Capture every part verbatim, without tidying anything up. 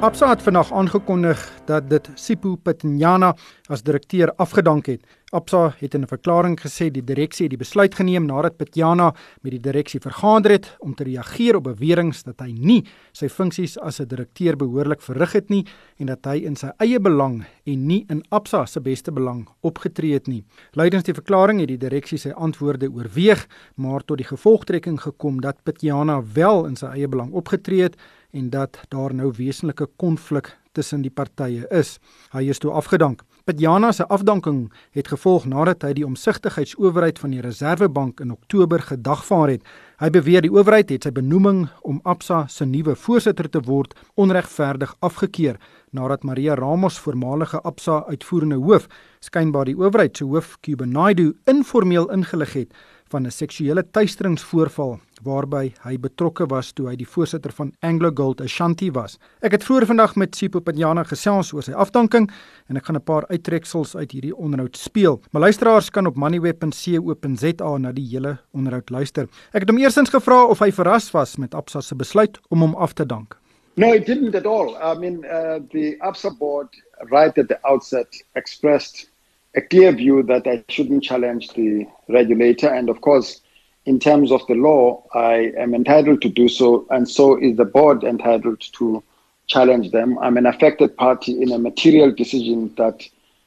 Absa het vandag aangekondig dat dit Sipho Pitjana as direkteur afgedank het. Absa het in 'n verklaring gesê die direksie het die besluit geneem nadat Pitjana met die direksie vergader het om te reageer op beweringe dat hy nie sy funksies as 'n direkteur behoorlik verrig het nie en dat hy in sy eie belang en nie in Absa se beste belang opgetree het nie. Lydens die verklaring het die direksie sy antwoorde oorweeg, maar tot die gevolgtrekking gekom dat Pitjana wel in sy eie belang opgetree het en dat daar nou wesenlike konflik tussen die partye is. Hy is toe afgedank. Pitjana se afdanking het gevolg nadat hy die omsigtigheidsowerheid van die Reserwebank in Oktober gedagvaar het. Hy beweer die owerheid het sy benoeming om Absa se nuwe voorsitter te word onregverdig afgekeur, nadat Maria Ramos, voormalige Absa uitvoerende hoof, skynbaar die owerheid se hoof Cuba Naidu informeel ingelig het van 'n seksuele teisteringsvoorval waarby hy betrokke was toe hy die voorsitter van AngloGold Ashanti was. Ek het vroeër vandag met Sipho Pitjana gesels oor sy afdanking en ek gaan 'n paar uittreksels uit hierdie onderhoud speel. Maar luisteraars kan op moneyweb punt co punt za na die hele onderhoud luister. Ek het hom eerstens gevra of hy verras was met Absa se besluit om hom af te dank. No, it didn't at all. I mean, uh, the Absa board right at the outset expressed a clear view that I shouldn't challenge the regulator. And of course, in terms of the law, I am entitled to do so. And so is the board entitled to challenge them. I'm an affected party in a material decision that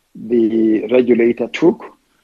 the regulator took.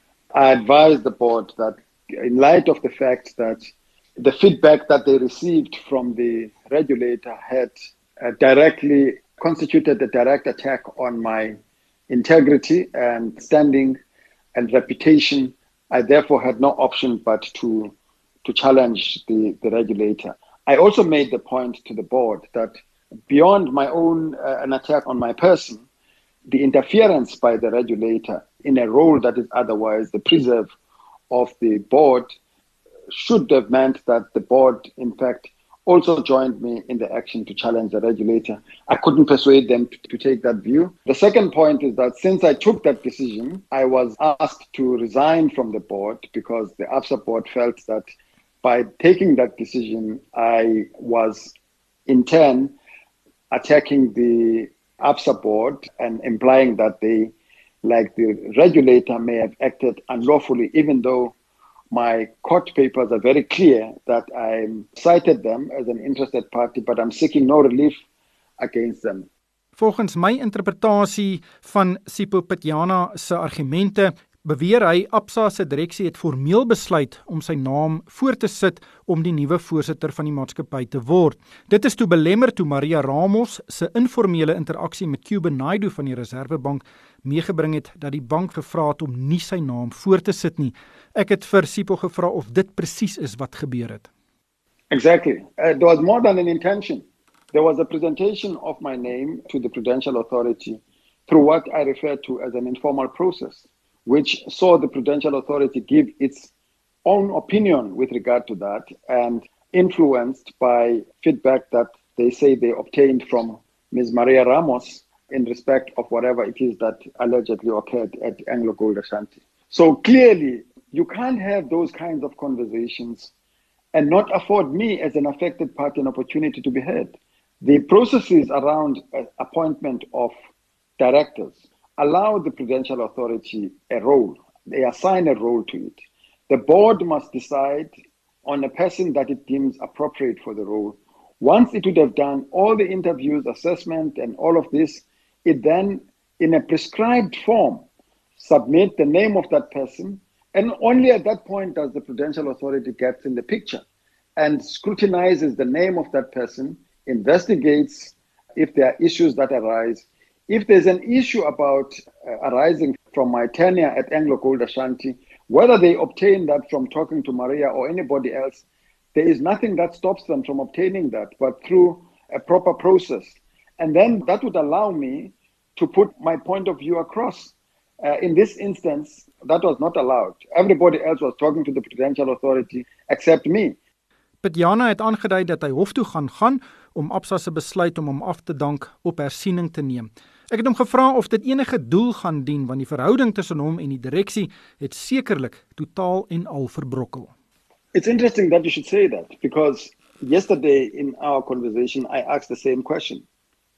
I advised the board that in light of the fact that the feedback that they received from the regulator had uh, directly constituted a direct attack on my integrity and standing and reputation, I therefore had no option but to to challenge the, the regulator. I also made the point to the board that beyond my own uh, an attack on my person, the interference by the regulator in a role that is otherwise the preserve of the board should have meant that the board, in fact, also joined me in the action to challenge the regulator. I couldn't persuade them to, to take that view. The second point is that since I took that decision, I was asked to resign from the board because the Absa board felt that by taking that decision, I was in turn attacking the Absa board and implying that they, like the regulator, may have acted unlawfully, even though my court papers are very clear that I cited them as an interested party, but I'm seeking no relief against them. Volgens my interpretasie van Sipho Pitjana se argumente, beweer hy Absa se direksie het formeel besluit om sy naam voor te sit om die nuwe voorsitter van die maatskappy te word. Dit is toe belemmer toe Maria Ramos se informele interaksie met Cuba Naidu van die Reserwebank meegebring het dat die bank gevra het om nie sy naam voor te sit nie. Ek het vir Sipho gevra of dit presies is wat gebeur het. Exactly. Uh, there was more than an intention. There was a presentation of my name to the Prudential Authority through what I refer to as an informal process, which saw the Prudential Authority give its own opinion with regard to that and influenced by feedback that they say they obtained from Miz Maria Ramos in respect of whatever it is that allegedly occurred at AngloGold Ashanti. So clearly, you can't have those kinds of conversations and not afford me as an affected party an opportunity to be heard. The processes around uh, appointment of directors allow the Prudential Authority a role. They assign a role to it. The board must decide on a person that it deems appropriate for the role. Once it would have done all the interviews, assessment, and all of this, it then, in a prescribed form, submit the name of that person, and only at that point does the Prudential Authority get in the picture and scrutinizes the name of that person, investigates if there are issues that arise. If there's an issue about uh, arising from my tenure at AngloGold Ashanti, whether they obtain that from talking to Maria or anybody else, there is nothing that stops them from obtaining that, but through a proper process. And then that would allow me to put my point of view across. Uh, in this instance, that was not allowed. Everybody else was talking to the Prudential Authority except me. Pitjana het aangedui dat hy hof toe gaan gaan om Absa se besluit om hom af te dank op hersiening te neem. Ek het hom gevra of dit enige doel gaan dien, want die verhouding tussen hom en die direksie het sekerlik totaal en al verbrokkel. It's interesting that you should say that, because yesterday in our conversation, I asked the same question.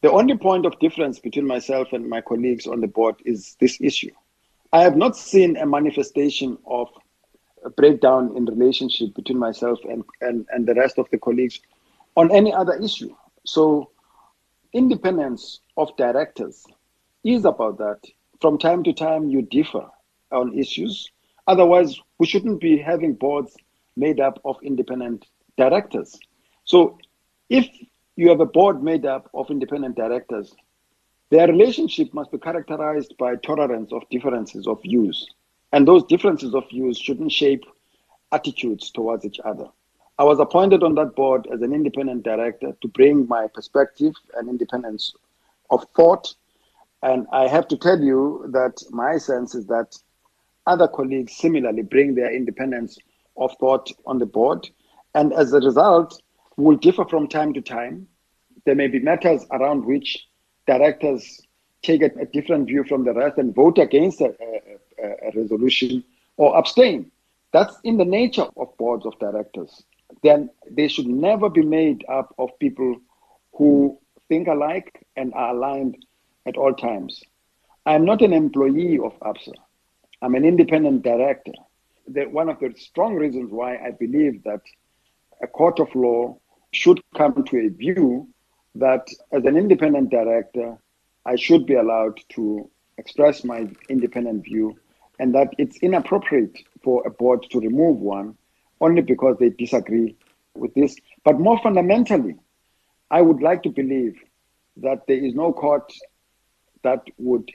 The only point of difference between myself and my colleagues on the board is this issue. I have not seen a manifestation of a breakdown in relationship between myself and, and, and the rest of the colleagues on any other issue. So independence of directors is about that. From time to time, you differ on issues. Otherwise, we shouldn't be having boards made up of independent directors. So if you have a board made up of independent directors, their relationship must be characterized by tolerance of differences of views. And those differences of views shouldn't shape attitudes towards each other. I was appointed on that board as an independent director to bring my perspective and independence of thought. And I have to tell you that my sense is that other colleagues similarly bring their independence of thought on the board. And as a result, we will differ from time to time. There may be matters around which directors take a, a different view from the rest and vote against a, a, a resolution or abstain. That's in the nature of boards of directors. Then they should never be made up of people who think alike and are aligned at all times. I'm not an employee of ABSA. I'm an independent director. The, one of the strong reasons why I believe that a court of law should come to a view that as an independent director, I should be allowed to express my independent view, and that it's inappropriate for a board to remove one only because they disagree with this. But more fundamentally, I would like to believe that there is no court that would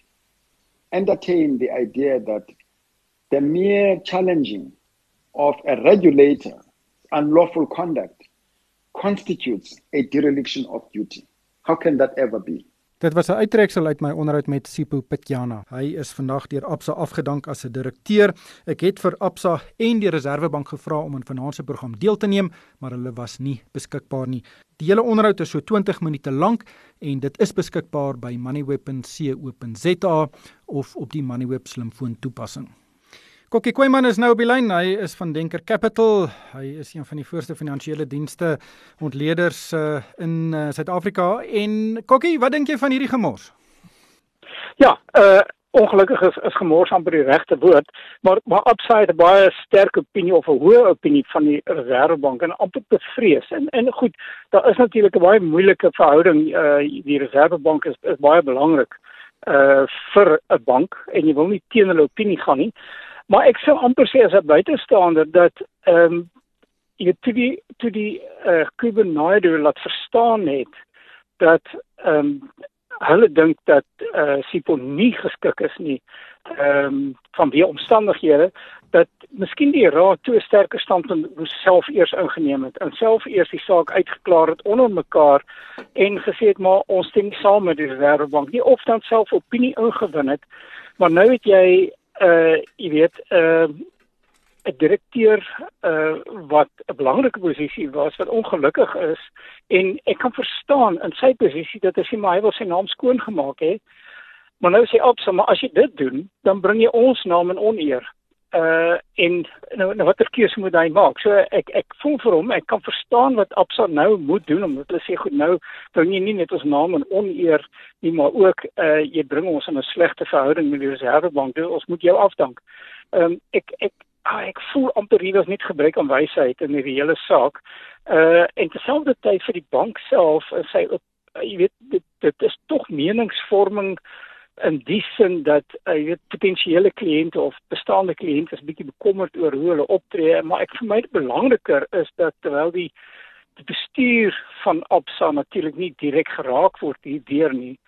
entertain the idea that the mere challenging of a regulator's unlawful conduct constitutes a dereliction of duty. How can that ever be? Dit was 'n uittreksel uit my onderhoud met Sipho Pityana. Hy is vandag deur ABSA afgedank as 'n direkteur. Ek het vir ABSA en die Reserwebank gevra om aan vanaand se program deel te neem, maar hulle was nie beskikbaar nie. Die hele onderhoud is so twintig minute lank en dit is beskikbaar by moneyweb punt co punt za of op die Moneyweb slimfoon toepassing. Kokkie Kooiman is nou op die lyn. Hy is van Denker Capital. Hy is een van die voorste finansiële dienste ontleeders uh, in uh, Suid-Afrika. En Kokkie, wat dink jy van hierdie gemors? Ja, uh, ongelukkig is, is gemors amper die regte woord, maar, maar ABSA het 'n baie sterk opinie of 'n hoë opinie van die Reserwebank en amper bevrees. En, en goed, daar is natuurlik 'n baie moeilike verhouding. Uh, die Reserwebank is, is baie belangrik uh, vir 'n bank en jy wil nie teen hulle opinie gaan nie. Maar ek sou amper sê as 'n buitestander dat ehm um, jy toe die toe die uh, Kobus Naidoo laat verstaan het dat ehm um, hulle dink dat uh, Sipho nie geskik is nie ehm um, vanweë omstandighede, dat miskien die raad toe 'n sterker standpunt self eers ingeneem het en self eers die saak uitgeklaar het onder mekaar en gesê het maar ons stem nie saam met die Reserwebank nie, of dan self opinie ingewin het. Maar nou het jy Uh, jy weet, 'n uh, direkteur uh, wat 'n belangrike posisie was, wat ongelukkig is, en ek kan verstaan in sy posisie dat hy sê maar hy wil sy naam skoon gemaak het, maar nou sê ABSA, maar as jy dit doen, dan bring jy ons naam in oneer. Uh, en nou, nou watter keuse moet hy maak? So ek ek voel vir hom, ek kan verstaan wat ABSA nou moet doen, omdat hulle sê goed, nou bring jy nie net ons naam in oneer nie, maar ook uh, jy bring ons in 'n slegte verhouding met die Reserwebank, dus ons moet jou afdank. Um, ek ek ah, ek voel amper hier was net gebrek aan wysheid in die hele saak. Uh, en terselfdertyd vir die bank self, sy uh, jy weet dit dit is tog meningsvorming in die sin dat uh, jy weet potensiële kliënte of bestaande kliënte is bietjie bekommerd oor hoe hulle optree, maar ek vir my belangriker is dat terwyl die, die bestuur van ABSA natuurlik nie direk geraak word hierdeur nie,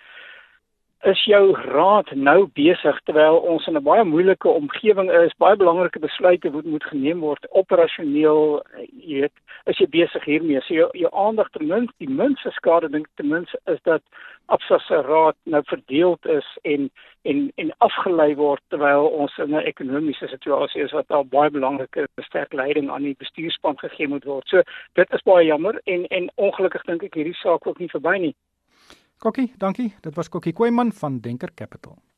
is jou raad nou besig terwyl ons in 'n baie moeilike omgewing is, baie belangrike besluite moet moet geneem word operasioneel, jy weet, is jy besig hiermee. So jou, jou aandag ten minste, die minste skade dink ten minste is dat ABSA se raad nou verdeeld is en en en afgelei word terwyl ons in 'n ekonomiese situasie is wat daar baie belangrike sterk leiding aan die bestuurspan gegee moet word. So dit is baie jammer en en ongelukkig dink ek hierdie saak ook nie verby nie. Kokkie, dankie. Dit was Kokkie Kooiman van Denker Capital.